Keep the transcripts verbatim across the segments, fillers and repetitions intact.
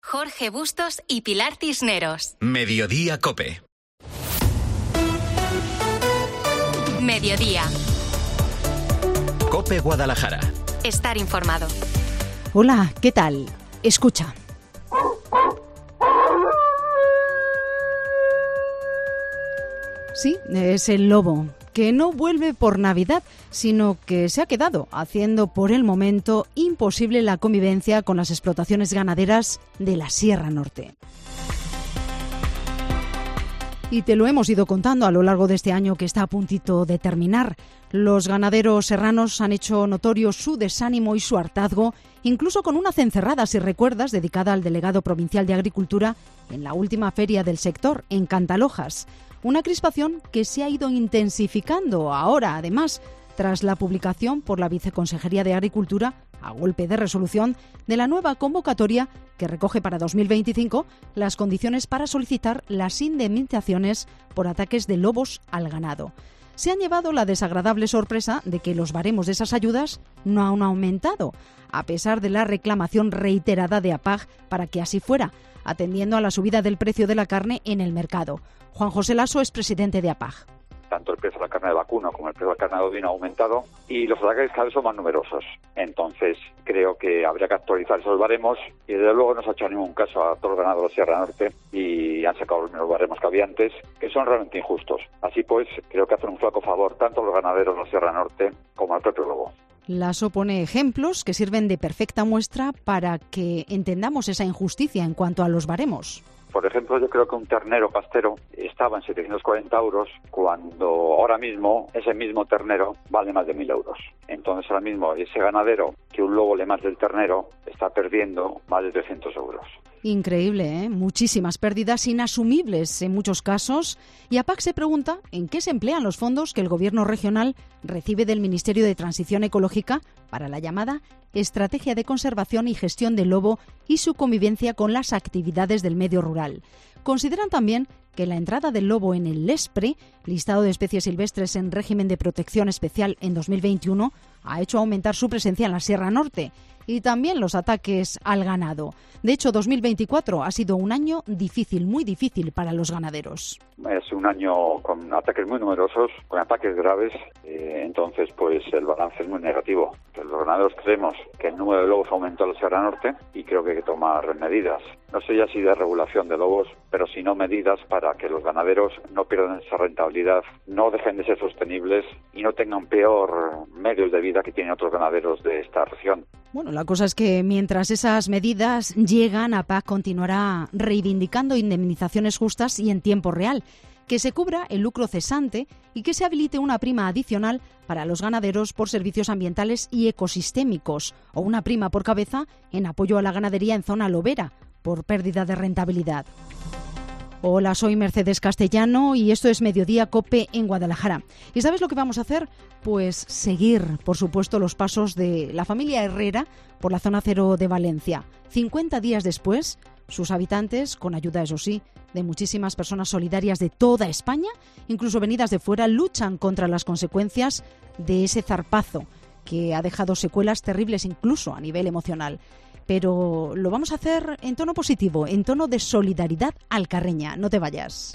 Jorge Bustos y Pilar Cisneros. Mediodía COPE. Mediodía. COPE Guadalajara. Estar informado. Hola, ¿qué tal? Escucha. Sí, es el lobo, que no vuelve por Navidad, sino que se ha quedado haciendo por el momento imposible la convivencia con las explotaciones ganaderas de la Sierra Norte. Y te lo hemos ido contando a lo largo de este año que está a puntito de terminar. Los ganaderos serranos han hecho notorio su desánimo y su hartazgo, incluso con una cencerrada, si recuerdas, dedicada al delegado provincial de Agricultura en la última feria del sector, en Cantalojas. Una crispación que se ha ido intensificando ahora, además, tras la publicación por la Viceconsejería de Agricultura, a golpe de resolución, de la nueva convocatoria que recoge para dos mil veinticinco las condiciones para solicitar las indemnizaciones por ataques de lobos al ganado. Se han llevado la desagradable sorpresa de que los baremos de esas ayudas no han aumentado, a pesar de la reclamación reiterada de APAG para que así fuera, atendiendo a la subida del precio de la carne en el mercado. Juan José Lasso es presidente de APAG. Tanto el precio de la carne de vacuno como el precio de la carne de ovino ha aumentado y los ataques cada vez son más numerosos. Entonces, creo que habría que actualizar esos baremos y desde luego no se ha hecho ningún caso a todos los ganados de la Sierra Norte y han sacado los mismos baremos que había antes, que son realmente injustos. Así pues, creo que hacen un flaco favor tanto a los ganaderos de la Sierra Norte como al propio lobo. Lasso pone ejemplos que sirven de perfecta muestra para que entendamos esa injusticia en cuanto a los baremos. Por ejemplo, yo creo que un ternero pastero estaba en setecientos cuarenta euros cuando ahora mismo ese mismo ternero vale más de mil euros. Entonces ahora mismo ese ganadero que un lobo le más del ternero está perdiendo más de trescientos euros. Increíble, ¿eh? Muchísimas pérdidas inasumibles en muchos casos. Y APAG se pregunta en qué se emplean los fondos que el Gobierno regional recibe del Ministerio de Transición Ecológica para la llamada Estrategia de Conservación y Gestión del Lobo y su convivencia con las actividades del medio rural. Consideran también que la entrada del lobo en el LESPRE, listado de especies silvestres en régimen de protección especial en dos mil veintiuno, ha hecho aumentar su presencia en la Sierra Norte y también los ataques al ganado. De hecho, dos mil veinticuatro ha sido un año difícil, muy difícil para los ganaderos. Es un año con ataques muy numerosos, con ataques graves, eh, entonces pues el balance es muy negativo. Los ganaderos creemos que el número de lobos aumentó en la Sierra Norte y creo que hay que tomar medidas. No sé ya si de regulación de lobos, pero si no medidas para que los ganaderos no pierdan esa rentabilidad, no dejen de ser sostenibles y no tengan peor medios de vida que tienen otros ganaderos de esta región. Bueno, la cosa es que mientras esas medidas llegan, APAG continuará reivindicando indemnizaciones justas y en tiempo real, que se cubra el lucro cesante y que se habilite una prima adicional para los ganaderos por servicios ambientales y ecosistémicos o una prima por cabeza en apoyo a la ganadería en zona lobera por pérdida de rentabilidad. Hola, soy Mercedes Castellano y esto es Mediodía COPE en Guadalajara. ¿Y sabes lo que vamos a hacer? Pues seguir, por supuesto, los pasos de la familia Herrera por la zona cero de Valencia. cincuenta días después, sus habitantes, con ayuda, eso sí, de muchísimas personas solidarias de toda España, incluso venidas de fuera, luchan contra las consecuencias de ese zarpazo que ha dejado secuelas terribles incluso a nivel emocional. Pero lo vamos a hacer en tono positivo, en tono de solidaridad alcarreña. No te vayas.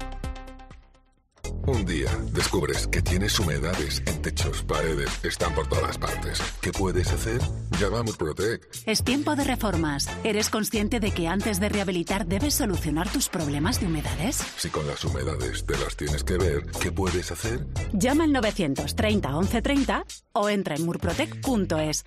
Un día descubres que tienes humedades en techos, paredes, están por todas partes. ¿Qué puedes hacer? Llama a Murprotec. Es tiempo de reformas. ¿Eres consciente de que antes de rehabilitar debes solucionar tus problemas de humedades? Si con las humedades te las tienes que ver, ¿qué puedes hacer? Llama al novecientos treinta once treinta o entra en murprotec punto es.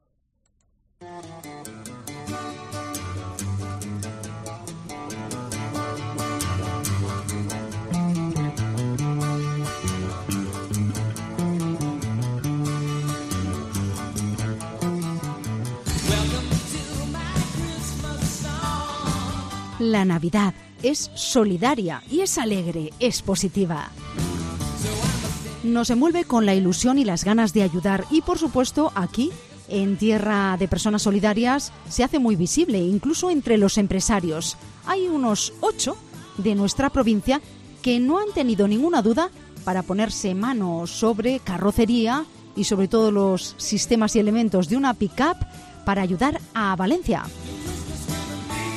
La Navidad es solidaria y es alegre, es positiva. Nos envuelve con la ilusión y las ganas de ayudar y, por supuesto, aquí, en Tierra de Personas Solidarias, se hace muy visible, incluso entre los empresarios. Hay unos ocho de nuestra provincia que no han tenido ninguna duda para ponerse mano sobre carrocería y sobre todo los sistemas y elementos de una pick-up para ayudar a Valencia.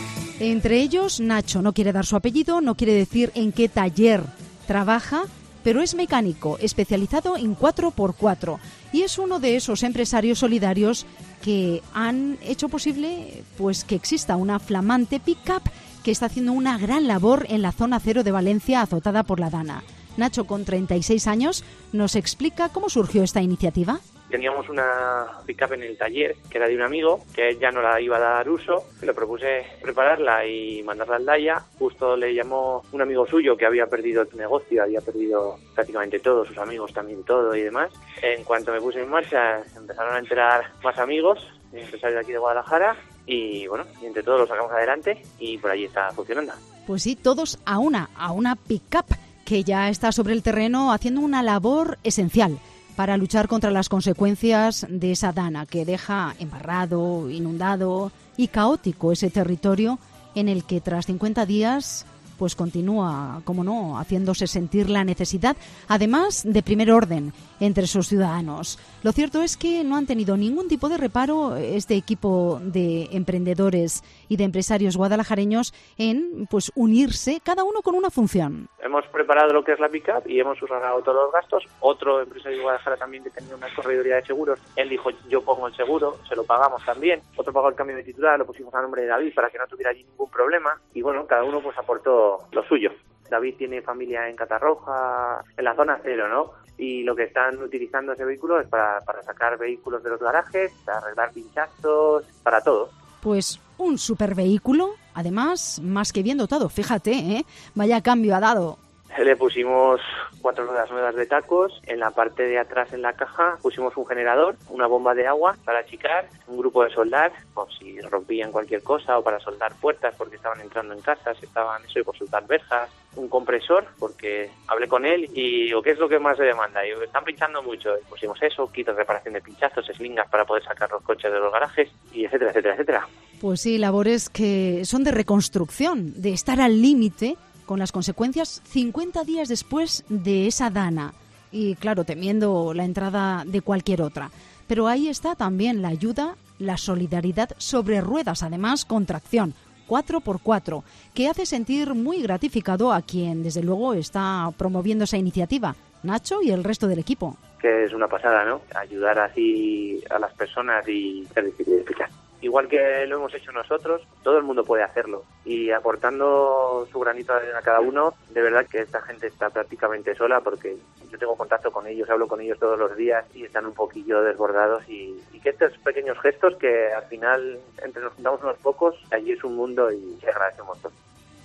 Entre ellos, Nacho no quiere dar su apellido, no quiere decir en qué taller trabaja, pero es mecánico, especializado en cuatro por cuatro y es uno de esos empresarios solidarios que han hecho posible pues que exista una flamante pick-up que está haciendo una gran labor en la zona cero de Valencia azotada por la Dana. Nacho, con treinta y seis años, nos explica cómo surgió esta iniciativa. Teníamos una pick-up en el taller, que era de un amigo, que él ya no la iba a dar uso. Le propuse prepararla y mandarla al Daya. Justo le llamó un amigo suyo que había perdido el negocio, había perdido prácticamente todo, sus amigos también todo y demás. En cuanto me puse en marcha, empezaron a enterar más amigos, empresarios de aquí de Guadalajara, y bueno, y entre todos lo sacamos adelante y por allí está funcionando. Pues sí, todos a una, a una pick-up que ya está sobre el terreno haciendo una labor esencial para luchar contra las consecuencias de esa Dana que deja embarrado, inundado y caótico ese territorio en el que tras cincuenta días pues continúa, como no, haciéndose sentir la necesidad, además de primer orden entre sus ciudadanos. Lo cierto es que no han tenido ningún tipo de reparo este equipo de emprendedores y de empresarios guadalajareños en pues unirse, cada uno con una función. Hemos preparado lo que es la pick-up y hemos usado todos los gastos. Otro empresario de Guadalajara también que tenía una correduría de seguros, él dijo yo pongo el seguro, se lo pagamos también. Otro pagó el cambio de titular, lo pusimos a nombre de David para que no tuviera allí ningún problema y bueno, cada uno pues aportó lo suyo. David tiene familia en Catarroja, en la zona cero, ¿no? Y lo que están utilizando ese vehículo es para, para sacar vehículos de los garajes, para arreglar pinchazos, para todo. Pues un super vehículo, además, más que bien dotado. Fíjate, ¿eh? Vaya cambio ha dado. Le pusimos cuatro ruedas nuevas de tacos, en la parte de atrás en la caja pusimos un generador, una bomba de agua para achicar, un grupo de soldar, por si rompían cualquier cosa o para soldar puertas porque estaban entrando en casas, estaban eso y por soltar verjas, un compresor porque hablé con él y digo, ¿qué es lo que más se demanda? Y digo, están pinchando mucho, y pusimos eso, kits de reparación de pinchazos, slingas para poder sacar los coches de los garajes y etcétera, etcétera, etcétera. Pues sí, labores que son de reconstrucción, de estar al límite con las consecuencias cincuenta días después de esa Dana y claro, temiendo la entrada de cualquier otra. Pero ahí está también la ayuda, la solidaridad sobre ruedas, además con tracción, cuatro por cuatro, que hace sentir muy gratificado a quien desde luego está promoviendo esa iniciativa, Nacho y el resto del equipo. Que es una pasada, ¿no? Ayudar así a las personas y ser difícil de explicar. Igual que lo hemos hecho nosotros, todo el mundo puede hacerlo. Y aportando su granito de arena a cada uno, de verdad que esta gente está prácticamente sola porque yo tengo contacto con ellos, hablo con ellos todos los días y están un poquillo desbordados. Y, y que estos pequeños gestos que al final entre nos juntamos unos pocos, allí es un mundo y se agradecemos todos.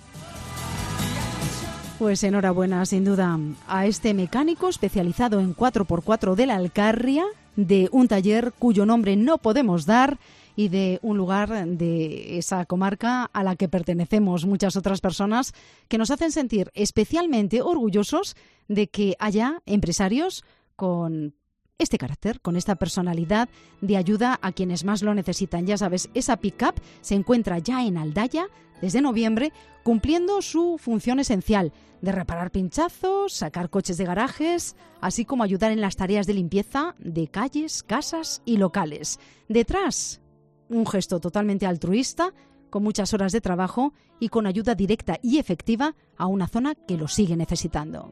Pues enhorabuena, sin duda, a este mecánico especializado en cuatro por cuatro de la Alcarria, de un taller cuyo nombre no podemos dar y de un lugar de esa comarca a la que pertenecemos muchas otras personas que nos hacen sentir especialmente orgullosos de que haya empresarios con este carácter, con esta personalidad de ayuda a quienes más lo necesitan. Ya sabes, esa pick-up se encuentra ya en Aldaya desde noviembre cumpliendo su función esencial de reparar pinchazos, sacar coches de garajes, así como ayudar en las tareas de limpieza de calles, casas y locales. Detrás, un gesto totalmente altruista, con muchas horas de trabajo y con ayuda directa y efectiva a una zona que lo sigue necesitando.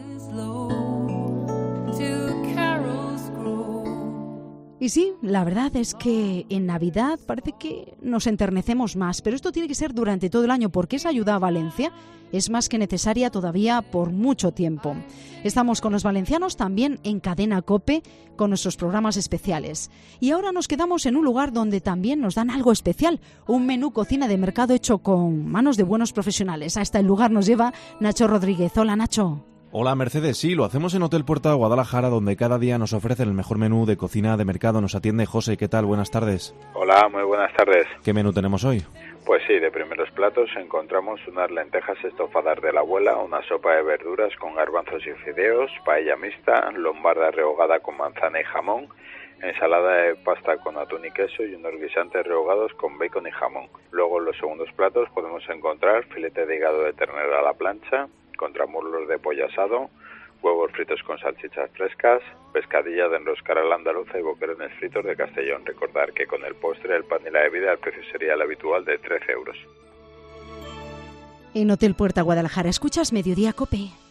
Y sí, la verdad es que en Navidad parece que nos enternecemos más, pero esto tiene que ser durante todo el año porque esa ayuda a Valencia es más que necesaria todavía por mucho tiempo. Estamos con los valencianos también en Cadena COPE con nuestros programas especiales. Y ahora nos quedamos en un lugar donde también nos dan algo especial, un menú cocina de mercado hecho con manos de buenos profesionales. Hasta el lugar nos lleva Nacho Rodríguez. Hola, Nacho. Hola Mercedes, sí, lo hacemos en Hotel Puerta de Guadalajara, donde cada día nos ofrecen el mejor menú de cocina de mercado. Nos atiende José, ¿qué tal? Buenas tardes. Hola, muy buenas tardes. ¿Qué menú tenemos hoy? Pues sí, de primeros platos encontramos unas lentejas estofadas de la abuela, una sopa de verduras con garbanzos y fideos, paella mixta, lombarda rehogada con manzana y jamón, ensalada de pasta con atún y queso y unos guisantes rehogados con bacon y jamón. Luego en los segundos platos podemos encontrar filete de hígado de ternera a la plancha, contramuslos de pollo asado, huevos fritos con salchichas frescas, pescadilla de enroscar a la andaluza y boquerones fritos de Castellón. Recordar que con el postre, el pan y la bebida el precio sería el habitual de trece euros. En Hotel Puerta Guadalajara, escuchas Mediodía COPE.